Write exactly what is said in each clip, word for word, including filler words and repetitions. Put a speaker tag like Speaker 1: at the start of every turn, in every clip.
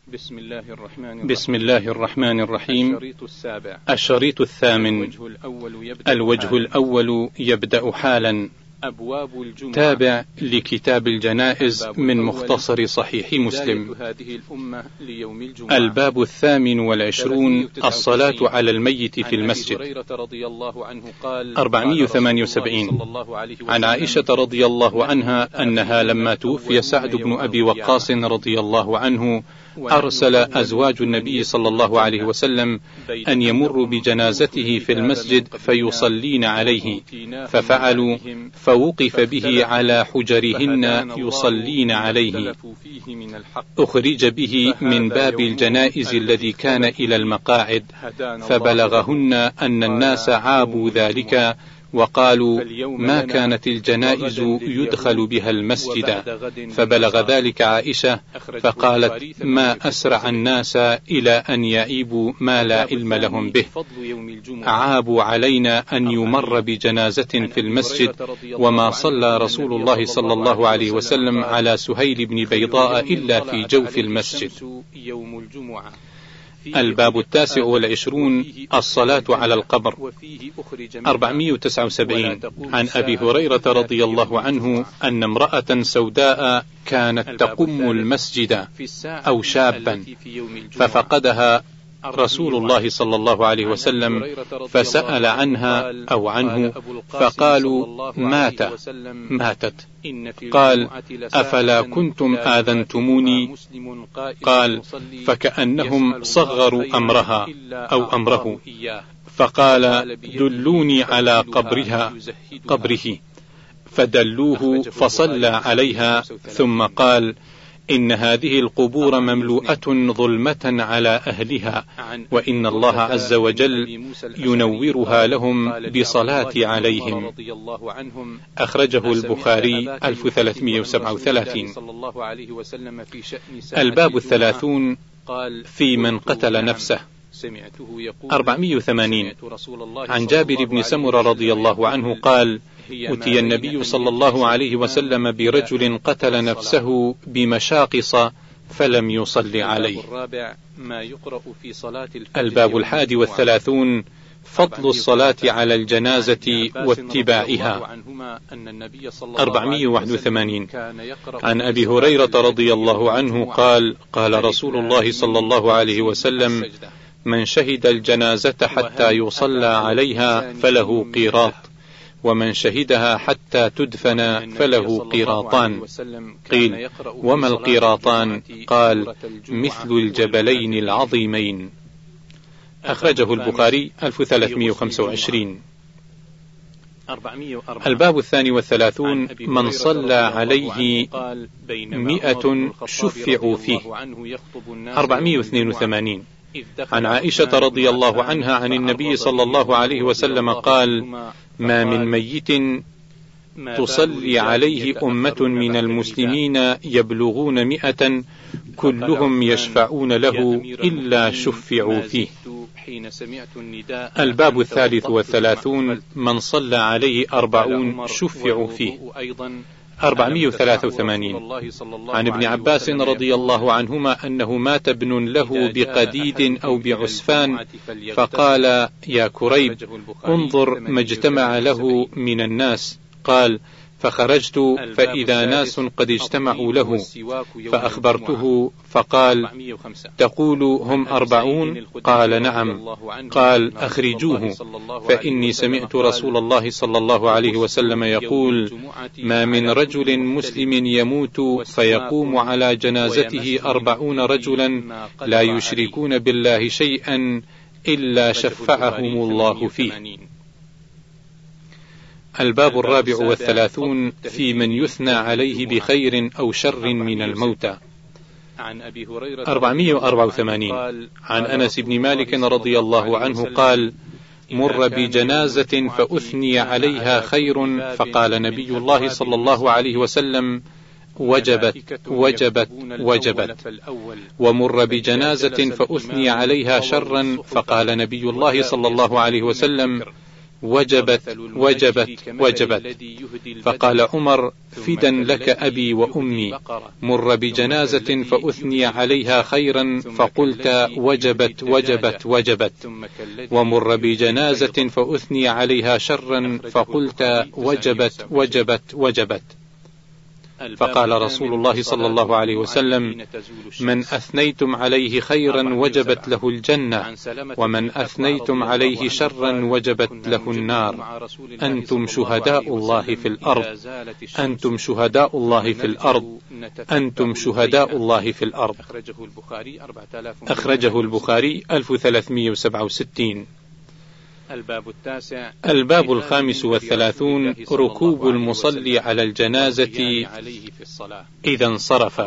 Speaker 1: بسم الله الرحمن الرحيم,
Speaker 2: بسم الله الرحمن الرحيم.
Speaker 1: الشريط السابع
Speaker 2: الشريط الثامن.
Speaker 1: الوجه الأول يبدأ,
Speaker 2: الوجه
Speaker 1: حالا.
Speaker 2: الأول يبدأ حالا.
Speaker 1: أبواب الجمعة.
Speaker 2: تابع لكتاب الجنائز من مختصر صحيح مسلم.
Speaker 1: هذه الأمة ليوم الجمعة.
Speaker 2: الباب الثامن والعشرون. الصلاة على الميت في المسجد. أربعمائة وثمانية وسبعين. عن عائشة رضي الله عنها أنها لما توفي سعد بن أبي وقاص رضي الله عنه أرسل أزواج النبي صلى الله عليه وسلم أن يمروا بجنازته في المسجد فيصلين عليه، ففعلوا، فوقف به على حجرهن يصلين عليه، أخرج به من باب الجنائز الذي كان إلى المقاعد، فبلغهن أن الناس عابوا ذلك وقالوا ما كانت الجنائز يدخل بها المسجد، فبلغ ذلك عائشة فقالت ما أسرع الناس إلى أن يعيبوا ما لا علم لهم به، عابوا علينا أن يمر بجنازة في المسجد، وما صلى رسول الله صلى الله عليه وسلم على سهيل بن بيضاء إلا في جوف المسجد. الباب التاسع والعشرون. الصلاة على القبر. أربعمائة وتسعة وسبعين. عن أبي هريرة رضي الله عنه أن امرأة سوداء كانت تقم المسجد أو شابا ففقدها رسول الله صلى الله عليه وسلم فسأل عنها أو عنه فقالوا مات ماتت. قال أفلا كنتم آذنتموني؟ قال فكأنهم صغروا أمرها أو أمره، فقال دلوني على قبرها قبره، فدلوه فصلى عليها، ثم قال إن هذه القبور مملوءة ظلمة على أهلها، وإن الله عز وجل ينورها لهم بصلاة عليهم. أخرجه البخاري ألف وثلاثمائة وسبعة وثلاثين. الباب الثلاثون. في من قتل نفسه. أربعمائة وثمانين. عن جابر بن سمرة رضي الله عنه قال أتي النبي صلى الله عليه وسلم برجل قتل نفسه بمشاقص فلم يصل عليه. الباب الحادي والثلاثون. فضل الصلاة على الجنازة واتباعها. أربعمائة وواحد وثمانين. عن أبي هريرة رضي الله عنه قال قال رسول الله صلى الله عليه وسلم من شهد الجنازة حتى يصلى عليها فله قيراط، ومن شهدها حتى تدفن فله قيراطان. قيل وما القيراطان؟ قال مثل الجبلين العظيمين. أخرجه البخاري ألف وثلاثمائة وخمسة وعشرين. الباب الثاني والثلاثون. من صلى عليه مئة شفعوا فيه. أربعمائة واثنين وثمانين. عن عائشة رضي الله عنها عن النبي صلى الله عليه وسلم قال ما من ميت تصلي عليه أمة من المسلمين يبلغون مئة كلهم يشفعون له إلا شفعوا فيه. الباب الثالث والثلاثون. من صلى عليه أربعون شفعوا فيه. أربعمائة وثلاثة وثمانين. عن ابن عباس رضي الله عنهما أنه مات ابن له بقديد أو بعسفان، فقال يا كريب انظر ما اجتمع له من الناس. قال فخرجت فإذا ناس قد اجتمعوا له، فأخبرته فقال تقول هم أربعون؟ قال نعم. قال أخرجوه، فإني سمعت رسول الله صلى الله عليه وسلم يقول ما من رجل مسلم يموت فيقوم على جنازته أربعون رجلا لا يشركون بالله شيئا إلا شفعهم الله فيه. الباب الرابع والثلاثون. في من يثنى عليه بخير أو شر من الموتى. أربعمائة وأربعة وثمانين. عن أنس بن مالك رضي الله عنه قال مر بجنازة فأثني عليها خير، فقال نبي الله صلى الله عليه وسلم وجبت وجبت وجبت. ومر بجنازة فأثني عليها شرا، فقال نبي الله صلى الله عليه وسلم وجبت وجبت وجبت. فقال عمر: فدا لك أبي وأمي، مر بجنازة فأثني عليها خيرا فقلت وجبت وجبت وجبت، ومر بجنازة فأثني عليها شرا فقلت وجبت وجبت وجبت. فقال رسول الله صلى الله عليه وسلم: من أثنيتم عليه خيرا وجبت له الجنة، ومن أثنيتم عليه شرا وجبت له النار. أنتم شهداء الله في الأرض، أنتم شهداء الله في الأرض، أنتم شهداء الله في الأرض. أخرجه البخاري ألف وثلاثمائة وسبعة وستين.
Speaker 1: الباب التاسع.
Speaker 2: الباب الخامس والثلاثون: ركوب المصلي على الجنازة إذا انصرف.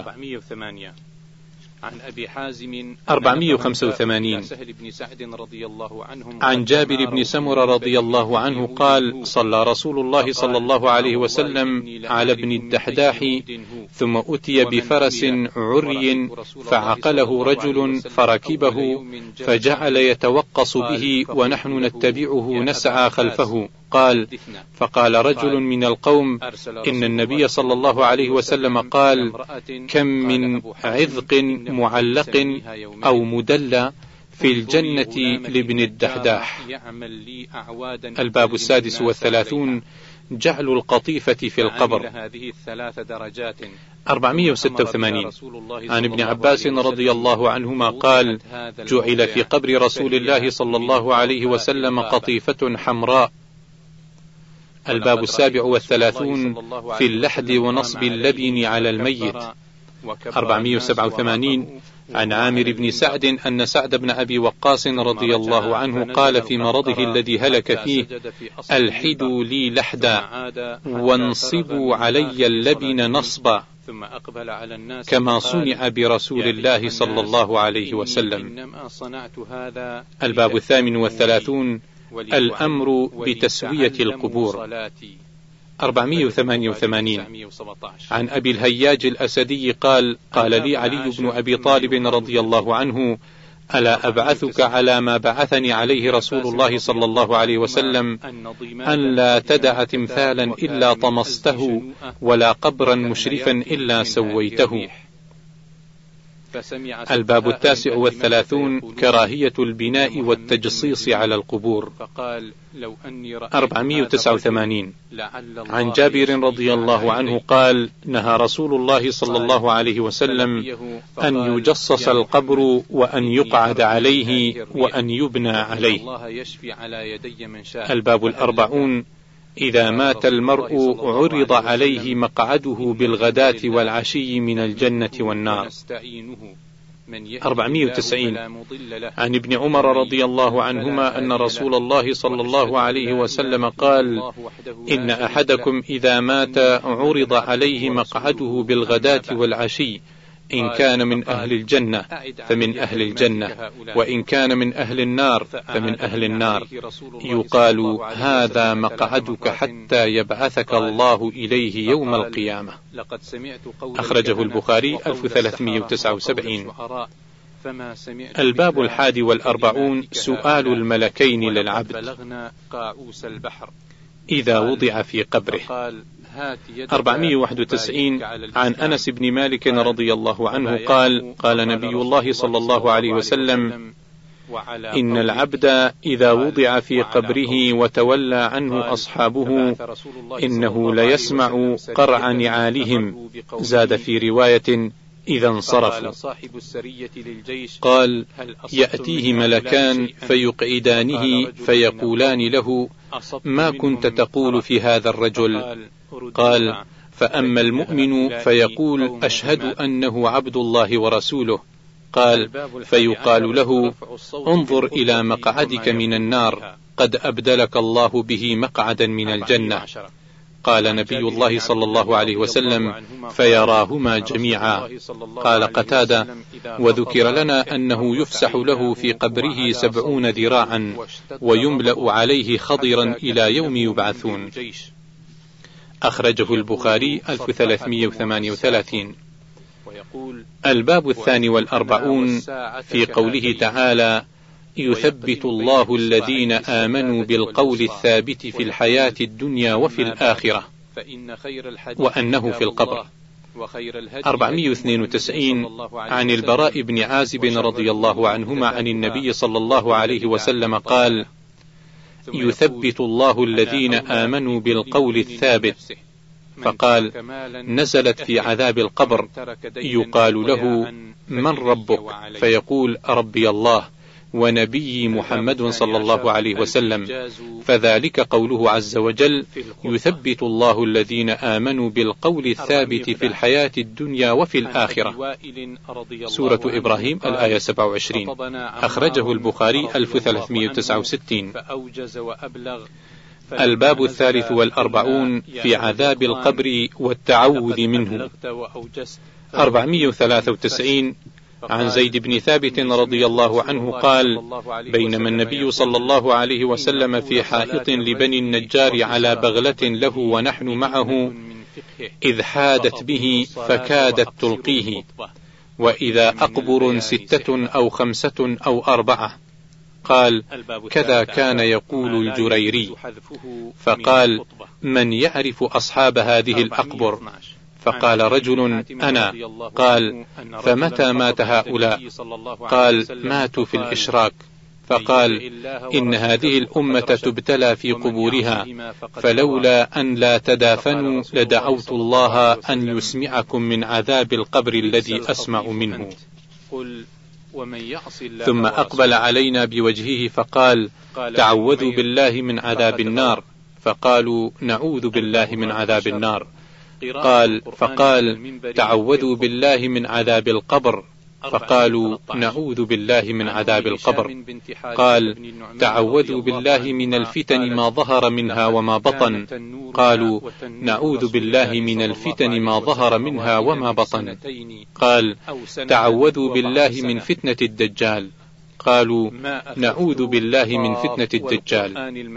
Speaker 1: عن أبي حازم
Speaker 2: أربعمائة وخمسة وثمانين. عن جابر بن سمرة رضي الله عنه قال: صلى رسول الله صلى الله عليه وسلم على ابن الدحداح، ثم أتي بفرس عري فعقله رجل فركبه فجعل يتوقص به ونحن نتبعه نسعى خلفه. قال: فقال رجل من القوم: إن النبي صلى الله عليه وسلم قال: كم من عذق معلق أو مدلى في الجنة لابن الدحداح. الباب السادس والثلاثون: جعل القطيفة في القبر. أربعمائة وستة وثمانين. عن ابن عباس رضي الله عنهما قال: جعل في قبر رسول الله صلى الله عليه وسلم قطيفة حمراء. الباب السابع والثلاثون: في اللحد ونصب اللبن على الميت. أربعمائة وسبعة وثمانين. عن عامر بن سعد أن سعد بن أبي وقاص رضي الله عنه قال في مرضه الذي هلك فيه: ألحدوا لي لحدا وانصبوا علي اللبن نصبا، كما صنع برسول الله صلى الله عليه وسلم. الباب الثامن والثلاثون: الأمر بتسوية القبور. أربعمائة وثمانية وثمانين. عن أبي الهياج الأسدي قال: قال لي علي بن أبي طالب رضي الله عنه: ألا أبعثك على ما بعثني عليه رسول الله صلى الله عليه وسلم، أن لا تدع تمثالا إلا طمسته، ولا قبرا مشرفا إلا سويته. الباب التاسع والثلاثون: كراهية البناء والتجصيص على القبور. أربعمائة وتسعة وثمانين. عن جابر رضي الله عنه قال: نهى رسول الله صلى الله عليه وسلم أن يجصص القبر وأن يقعد عليه وأن يبنى عليه. الباب الأربعون: إذا مات المرء عرض عليه مقعده بالغداة والعشي من الجنة والنار. أربعمائة وتسعين. عن ابن عمر رضي الله عنهما أن رسول الله صلى الله عليه وسلم قال: إن أحدكم إذا مات عرض عليه مقعده بالغداة والعشي، إن كان من أهل الجنة فمن أهل الجنة، وإن كان من أهل النار فمن أهل النار، يقال: هذا مقعدك حتى يبعثك الله إليه يوم القيامة. أخرجه البخاري ألف وثلاثمائة وتسعة وسبعين. الباب الحادي والأربعون: سؤال الملكين للعبد إذا وضع في قبره. أربعمائة وواحد وتسعين. عن أنس بن مالك رضي الله عنه قال: قال نبي الله صلى الله عليه وسلم: إن العبد إذا وضع في قبره وتولى عنه أصحابه إنه ليسمع قرع نعالهم. زاد في رواية: إذا انصرفوا. قال: يأتيه ملكان فيقعدانه فيقولان له: ما كنت تقول في هذا الرجل؟ قال: فأما المؤمن فيقول: أشهد أنه عبد الله ورسوله. قال: فيقال له: انظر إلى مقعدك من النار، قد أبدلك الله به مقعدا من الجنة. قال نبي الله صلى الله عليه وسلم: فيراهما جميعا. قال قتادة: وذكر لنا أنه يفسح له في قبره سبعون ذراعا ويملأ عليه خضرا إلى يوم يبعثون. أخرجه البخاري ألف وثلاثمائة وثمانية وثلاثين. الباب الثاني والأربعون: في قوله تعالى: يثبت الله الذين آمنوا بالقول الثابت في الحياة الدنيا وفي الآخرة، وأنه في القبر. أربعمائة واثنين وتسعين عن البراء بن عازب رضي الله عنهما عن النبي صلى الله عليه وسلم قال: يثبت الله الذين آمنوا بالقول الثابت. فقال: نزلت في عذاب القبر يقال له: من ربك؟ فيقول: ربي الله ونبي محمد صلى الله عليه وسلم. فذلك قوله عز وجل: يثبت الله الذين آمنوا بالقول الثابت في الحياة الدنيا وفي الآخرة. سورة إبراهيم الآية سبعة وعشرين. أخرجه البخاري ألف وثلاثمائة وتسعة وستين. الباب الثالث والأربعون في عذاب القبر والتعوذ منه. أربعمائة وثلاثة وتسعين عن زيد بن ثابت رضي الله عنه قال: بينما النبي صلى الله عليه وسلم في حائط لبني النجار على بغلة له ونحن معه، إذ حادت به فكادت تلقيه، وإذا أقبر ستة أو خمسة أو أربعة. قال: كذا كان يقول الجريري. فقال: من يعرف أصحاب هذه الأقبر؟ فقال رجل: أنا. قال: فمتى مات هؤلاء؟ قال: ماتوا في الإشراك. فقال: إن هذه الأمة تبتلى في قبورها، فلولا أن لا تدافنوا لدعوت الله أن يسمعكم من عذاب القبر الذي أسمع منه. ثم أقبل علينا بوجهه فقال: تعوذوا بالله من عذاب النار. فقالوا: نعوذ بالله من عذاب النار. قال فقال: تعوذوا بالله من عذاب القبر. فقالوا: نعوذ بالله من عذاب القبر. قال: تعوذوا بالله من الفتن ما ظهر منها وما بطن. قالوا: نعوذ بالله من الفتن ما ظهر منها وما بطن. قال: تعوذوا بالله من فتنة الدجال. قالوا: نعوذ بالله من فتنة الدجال.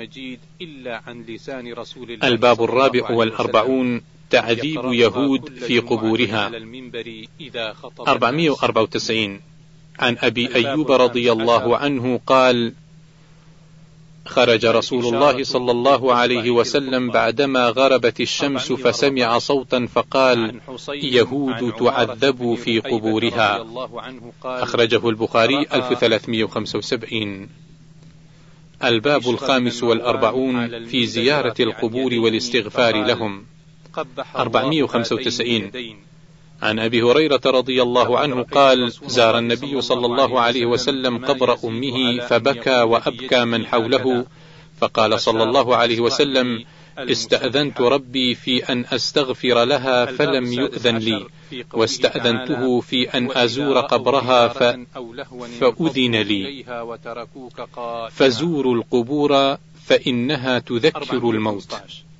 Speaker 2: الباب الرابع والأربعون تعذيب يهود في قبورها. أربعمائة وأربعة وتسعين عن أبي أيوب رضي الله عنه قال: خرج رسول الله صلى الله عليه وسلم بعدما غربت الشمس فسمع صوتا فقال: يهود تعذب في قبورها. أخرجه البخاري ألف وثلاثمائة وخمسة وسبعين. الباب الخامس والأربعون في زيارة القبور والاستغفار لهم. أربعمائة وخمسة وتسعين عن أبي هريرة رضي الله عنه قال: زار النبي صلى الله عليه وسلم قبر أمه فبكى وأبكى من حوله، فقال صلى الله عليه وسلم: استأذنت ربي في أن أستغفر لها فلم يؤذن لي، واستأذنته في أن أزور قبرها ف... فأذن لي. فزوروا القبور فإنها تذكر الموت.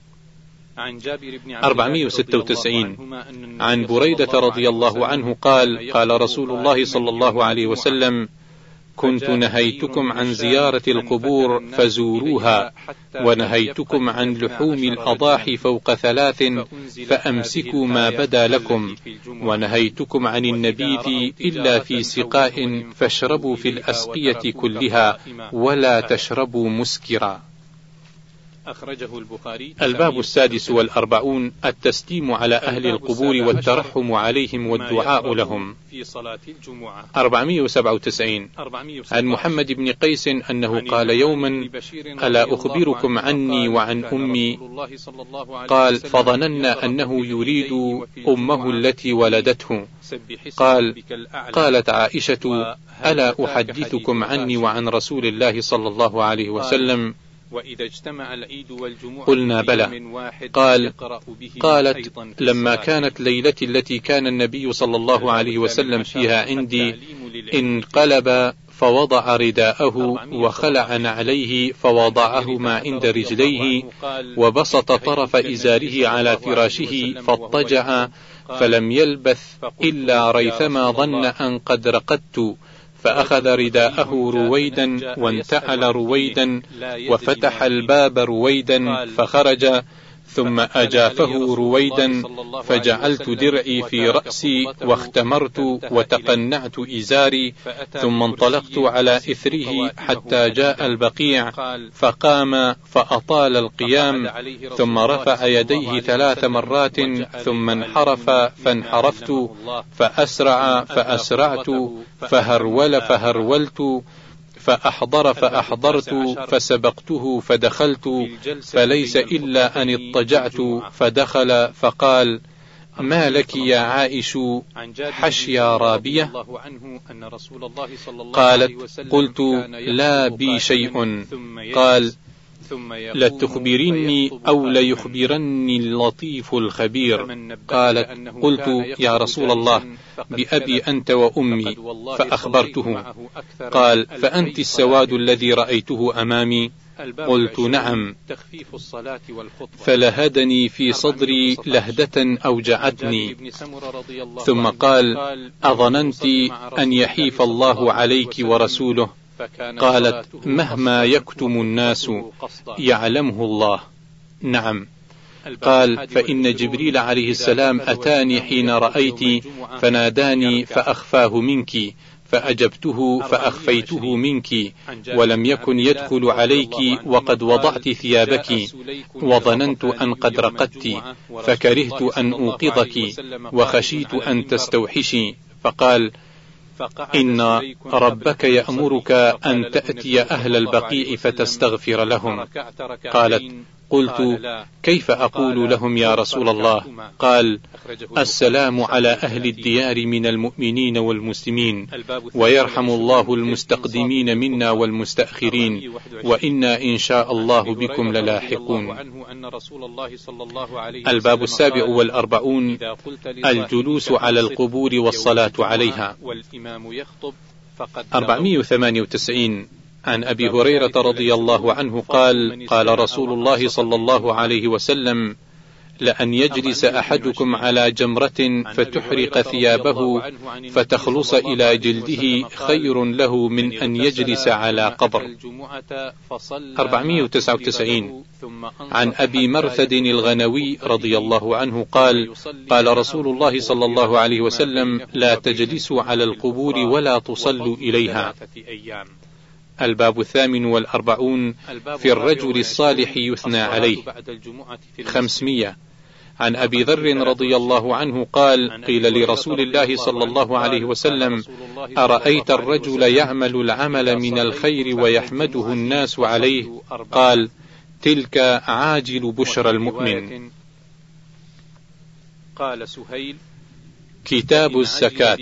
Speaker 2: أربعمائة وستة وتسعين عن بريدة رضي الله عنه قال: قال رسول الله صلى الله عليه وسلم: كنت نهيتكم عن زيارة القبور فزوروها، ونهيتكم عن لحوم الأضاحي فوق ثلاث فأمسكوا ما بدا لكم، ونهيتكم عن النبيذ إلا في سقاء فاشربوا في الأسقية كلها ولا تشربوا مسكرا. أخرجه البخاري. الباب السادس والأربعون التسليم على أهل القبور والترحم عليهم والدعاء لهم. أربعمائة وسبعة وتسعين عن محمد بن قيس أنه قال يوما: ألا أخبركم عني وعن أمي؟ قال: فظننا أنه يريد أمه التي ولدته. قال: قالت عائشة: ألا أحدثكم عني وعن رسول الله صلى الله عليه وسلم؟ وإذا اجتمع العيد والجمعة قلنا بلى. قال: قالت: لما كانت ليلتي التي كان النبي صلى الله عليه وسلم فيها عندي انقلب فوضع رداءه وخلع نعليه فوضعهما عند رجليه، وبسط طرف إزاره على فراشه فاضطجع، فلم يلبث إلا ريثما ظن أن قد رقدت، فأخذ رداءه رويدا وانتعل رويدا وفتح الباب رويدا فخرج، ثم أجافه رويدا، فجعلت درعي في رأسي واختمرت وتقنعت إزاري، ثم انطلقت على إثره حتى جاء البقيع، فقام فأطال القيام، ثم رفع يديه ثلاث مرات، ثم انحرف فانحرفت، فأسرع فأسرعت، فهرول فهرولت، فأحضر فأحضرت، فسبقته فدخلت، فليس إلا أن اضطجعت، فدخل فقال: ما لك يا عائش حشيا رابية؟ قالت: قلت: لا بي شيء. قال: لتخبرني أو ليخبرني اللطيف الخبير. قالت: قلت: يا رسول الله، بأبي أنت وأمي. فأخبرته. قال: فأنت السواد الذي رأيته أمامي؟ قلت: نعم. فلهدني في صدري لهدة أوجعتني، ثم قال: أظننت أن يحيف الله عليك ورسوله؟ قالت: مهما يكتم الناس يعلمه الله. نعم. قال: فإن جبريل عليه السلام أتاني حين رأيت، فناداني فأخفاه منك، فأجبته فأخفيته منك، ولم يكن يدخل عليك وقد وضعت ثيابك، وظننت أن قد رقدت، فكرهت أن أوقظك، وخشيت أن تستوحشي. فقال: إن ربك يأمرك أن تأتي أهل البقيع فتستغفر لهم. قالت: قلت: كيف أقول لهم يا رسول الله؟ قال: السلام على أهل الديار من المؤمنين والمسلمين، ويرحم الله المستقدمين منا والمستأخرين، وإنا إن شاء الله بكم للاحقون. الباب السابع والأربعون: الجلوس على القبور والصلاة عليها. أربعمائة وثمانية وتسعين. عن أبي هريرة رضي الله عنه قال: قال رسول الله صلى الله عليه وسلم: لأن يجلس أحدكم على جمرة فتحرق ثيابه فتخلص إلى جلده خير له من أن يجلس على قبر. أربعمائة وتسعة وتسعين. عن أبي مرثد الغنوي رضي الله عنه قال: قال رسول الله صلى الله عليه وسلم: لا تجلسوا على القبور ولا تصلوا إليها. الباب الثامن والأربعون: في الرجل الصالح يثنى عليه. خمسمائة. عن أبي ذر رضي الله عنه قال: قيل لرسول الله صلى الله عليه وسلم: أرأيت الرجل يعمل العمل من الخير ويحمده الناس عليه؟ قال: تلك عاجل بشرى المؤمن.
Speaker 1: قال سهيل:
Speaker 2: كتاب الزكاة.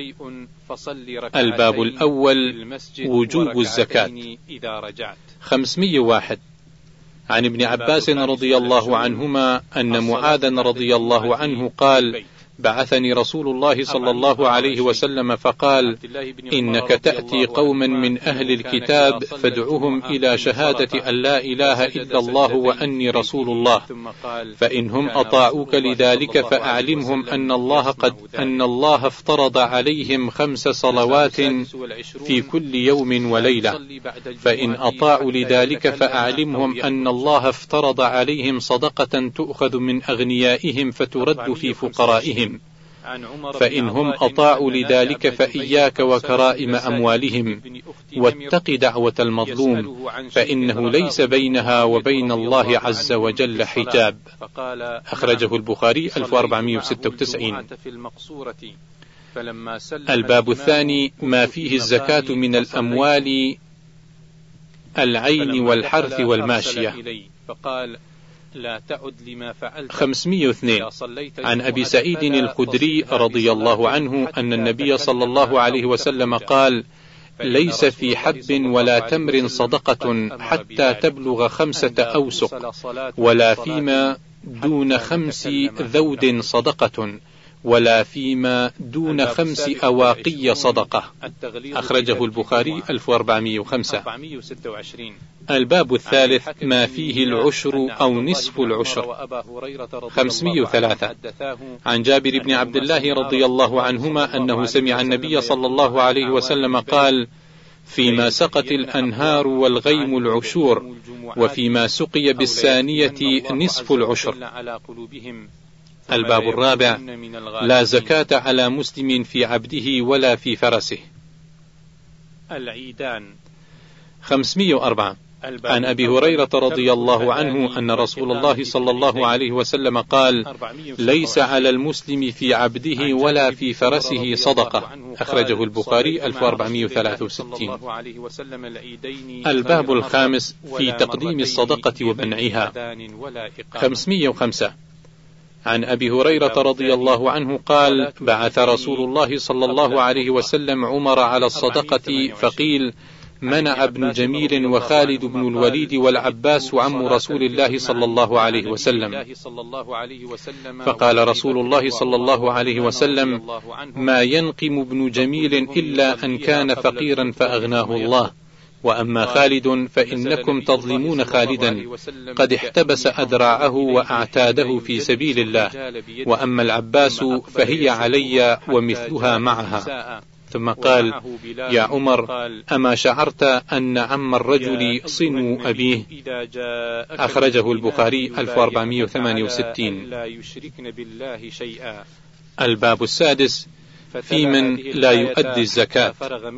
Speaker 2: الباب الأول: وجوب الزكاة. خمسمائة وواحد. عن ابن عباس رضي الله عنهما أن معاذا رضي الله عنه قال: بعثني رسول الله صلى الله عليه وسلم فقال: إنك تأتي قوما من أهل الكتاب فادعوهم إلى شهادة أن لا إله إلا الله وأني رسول الله، فإنهم أطاعوك لذلك فأعلمهم أن الله قد أن الله افترض عليهم خمس صلوات في كل يوم وليلة، فإن أطاعوا لذلك فأعلمهم أن الله افترض عليهم صدقة تؤخذ من أغنيائهم فترد في فقرائهم، فإنهم أطاعوا لذلك فإياك وكرائم أموالهم، واتق دعوة المظلوم فإنه ليس بينها وبين الله عز وجل حجاب. أخرجه البخاري ألف وأربعمائة وستة وتسعين. الباب الثاني: ما فيه الزكاة من الأموال العين والحرث والماشية.
Speaker 1: لا تعد لما فعلت.
Speaker 2: خمسمائة واثنين. عن أبي سعيد الخدري رضي الله عنه أن النبي صلى الله عليه وسلم قال: ليس في حب ولا تمر صدقة حتى تبلغ خمسة أوسق، ولا فيما دون خمس ذود صدقة، ولا فيما دون خمس أواقي صدقة. أخرجه البخاري ألف وأربعمائة وخمسة. الباب الثالث: ما فيه العشر أو نصف العشر. خمسمائة وثلاثة. عن جابر بن عبد الله رضي الله عنهما أنه سمع النبي صلى الله عليه وسلم قال: فيما سقت الأنهار والغيم العشور، وفيما سقي بالثانية نصف العشر. الباب الرابع: لا زكاة على مسلم في عبده ولا في فرسه.
Speaker 1: العيدان.
Speaker 2: خمسمائة وأربعة. عن أبي هريرة رضي الله عنه أن رسول الله صلى الله عليه وسلم قال: ليس على المسلم في عبده ولا في فرسه صدقة. أخرجه البخاري ألف وأربعمائة وثلاثة وستين. الباب الخامس في تقديم الصدقة ومنعها. خمسمائة وخمسة. عن أبي هريرة رضي الله عنه قال: بعث رسول الله صلى الله عليه وسلم عمر على الصدقة، فقيل: منع ابن جميل وخالد بن الوليد والعباس عم رسول الله صلى الله عليه وسلم. فقال رسول الله صلى الله عليه وسلم: ما ينقم ابن جميل إلا أن كان فقيرا فأغناه الله، وأما خالد فإنكم تظلمون خالدا، قد احتبس أذراعه وأعتاده في سبيل الله، وأما العباس فهي علي ومثلها معها. ثم قال: يا عمر، أما شعرت أن عم الرجل صنو أبيه؟ أخرجه البخاري ألف وأربعمائة وثمانية وستين. الباب السادس في من لا يؤدي الزكاة.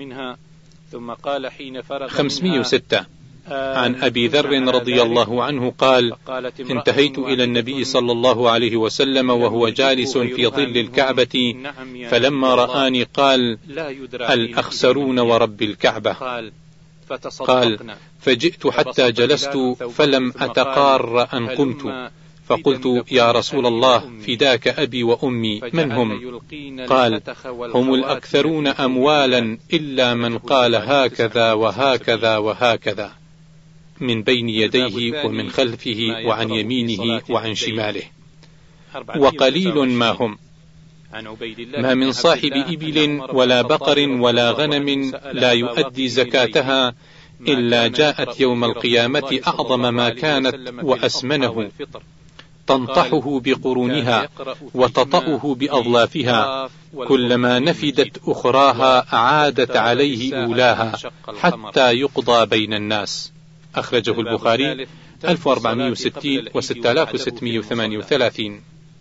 Speaker 2: خمسمائة وستة. عن أبي ذر رضي الله عنه قال: انتهيت إلى النبي صلى الله عليه وسلم وهو جالس في ظل الكعبة، فلما رآني قال: الأخسرون ورب الكعبة. قال: فجئت حتى جلست فلم أتقار أن قمت، فقلت: يا رسول الله، فداك أبي وأمي، من هم؟ قال: هم الأكثرون أموالا إلا من قال هكذا وهكذا وهكذا، من بين يديه ومن خلفه وعن يمينه وعن شماله. وقليل ما هم. ما من صاحب إبل ولا بقر ولا غنم لا يؤدي زكاتها إلا جاءت يوم القيامة أعظم ما كانت وأسمنه، تنطحه بقرونها وتطأه بأظلافها، كلما نفدت أخراها عادت عليه أولاها حتى يقضى بين الناس. أخرجه البخاري ألف وأربعمائة وستين وستة آلاف وستمائة وثمانية وثلاثين.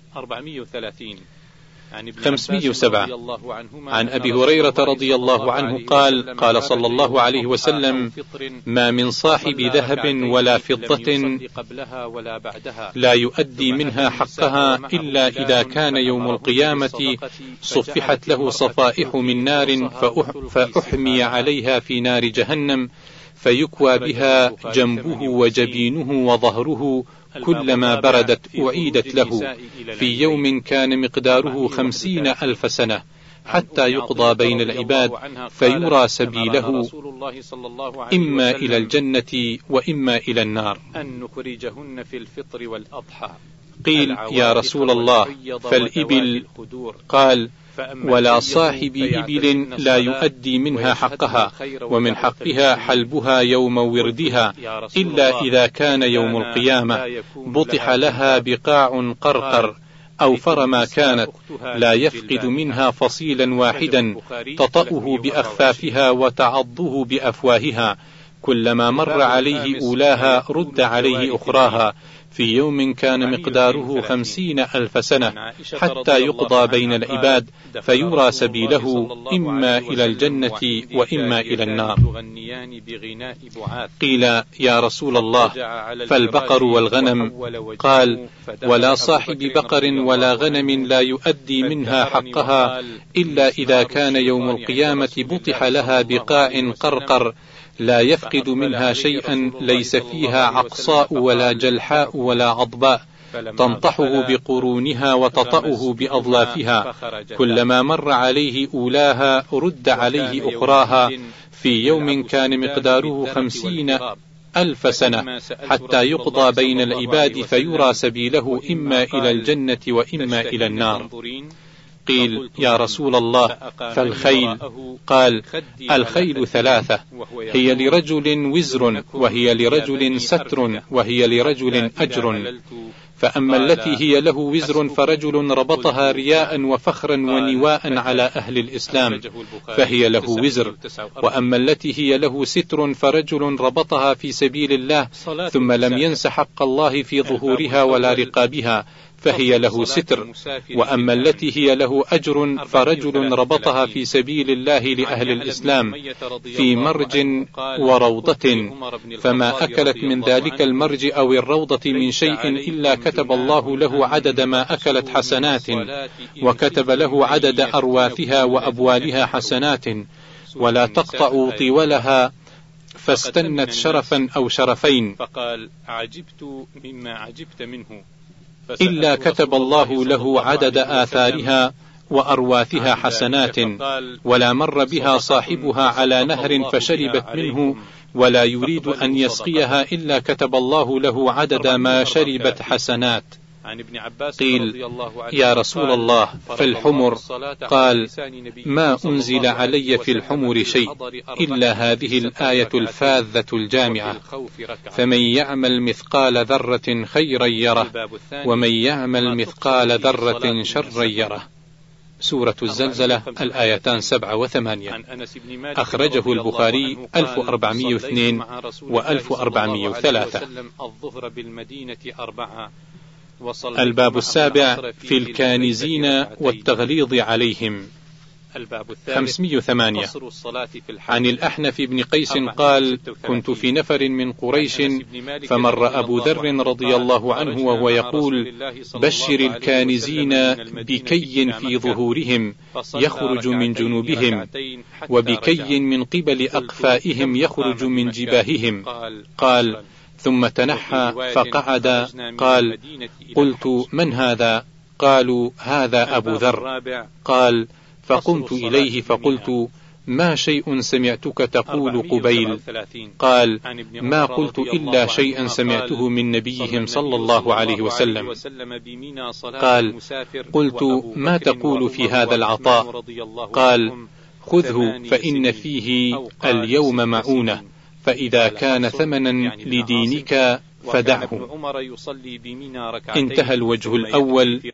Speaker 2: خمسمائة وسبعة. عن أبي هريرة رضي الله عنه قال: قال صلى الله عليه وسلم: ما من صاحب ذهب ولا فضة لا يؤدي منها حقها إلا إذا كان يوم القيامة صفحت له صفائح من نار فأحمي عليها في نار جهنم، فيكوى بها جنبه وجبينه وظهره، كلما بردت أعيدت له، في يوم كان مقداره خمسين ألف سنة، حتى يقضى بين العباد فيرى سبيله إما إلى الجنة وإما إلى النار. قيل: يا رسول الله، فالإبل؟ قال: ولا صاحب إبل لا يؤدي منها حقها، ومن حقها حلبها يوم وردها، إلا إذا كان يوم القيامة بطح لها بقاع قرقر أوفر ما كانت، لا يفقد منها فصيلا واحدا، تطأه بأخفافها وتعضه بأفواهها، كلما مر عليه أولاها رد عليه أخراها، في يوم كان مقداره خمسين ألف سنة، حتى يقضى بين العباد فيرى سبيله إما إلى الجنة وإما إلى النار. قيل: يا رسول الله، فالبقر والغنم؟ قال: ولا صاحب بقر ولا غنم لا يؤدي منها حقها إلا إذا كان يوم القيامة بطح لها بقاع قرقر، لا يفقد منها شيئا، ليس فيها عقصاء ولا جلحاء ولا عضباء، تنطحه بقرونها وتطأه بأظلافها، كلما مر عليه أولاها رد عليه أخراها، في يوم كان مقداره خمسين ألف سنة، حتى يقضى بين العباد فيرى سبيله إما إلى الجنة وإما إلى النار. قيل: يا رسول الله، فالخيل؟ قال: الخيل ثلاثة، هي لرجل وزر، وهي لرجل ستر، وهي لرجل أجر، فأما التي هي له وزر فرجل ربطها رياء وفخرا ونواء على أهل الإسلام فهي له وزر. وأما التي هي له ستر فرجل ربطها في سبيل الله ثم لم ينس حق الله في ظهورها ولا رقابها فهي له ستر. وأما التي هي له أجر فرجل ربطها في سبيل الله لأهل الإسلام في مرج وروضة فما أكلت من ذلك المرج أو الروضة من شيء إلا كتب الله له عدد ما أكلت حسنات وكتب له عدد أرواثها وأبوالها حسنات ولا تقطع طولها فاستنت شرفا أو شرفين
Speaker 1: فقال عجبت مما عجبت منه
Speaker 2: إلا كتب الله له عدد آثارها وأرواثها حسنات ولا مر بها صاحبها على نهر فشربت منه ولا يريد أن يسقيها إلا كتب الله له عدد ما شربت حسنات. قيل يا رسول الله فالحمر؟ قال ما أنزل علي في الحمر شيء إلا هذه الآية الفاذة الجامعة فمن يعمل مثقال ذرة خيرا يره ومن يعمل مثقال ذرة شرا يره. سورة الزلزلة الآيتان سبعة وثمانية. أخرجه البخاري ألف وأربعمائة واثنين وألف وأربعمائة وثلاثة. الباب السابع في الكانزين والتغليظ عليهم. خمسمائة وثمانية. عن الأحنف بن قيس قال كنت في نفر من قريش فمر أبو ذر رضي الله عنه وهو يقول بشر الكانزين بكي في ظهورهم يخرج من جنوبهم وبكي من قبل أقفائهم يخرج من جباههم. قال ثم تنحى فقعد. قال قلت من هذا؟ قالوا هذا أبو ذر. قال فقمت إليه فقلت ما شيء سمعتك تقول قبيل؟ قال ما قلت إلا شيئا سمعته من نبيهم صلى الله عليه وسلم. قال قلت ما تقول في هذا العطاء؟ قال خذه فإن فيه اليوم معونة فإذا كان ثمنا لدينك فدعه. انتهى الوجه الأول.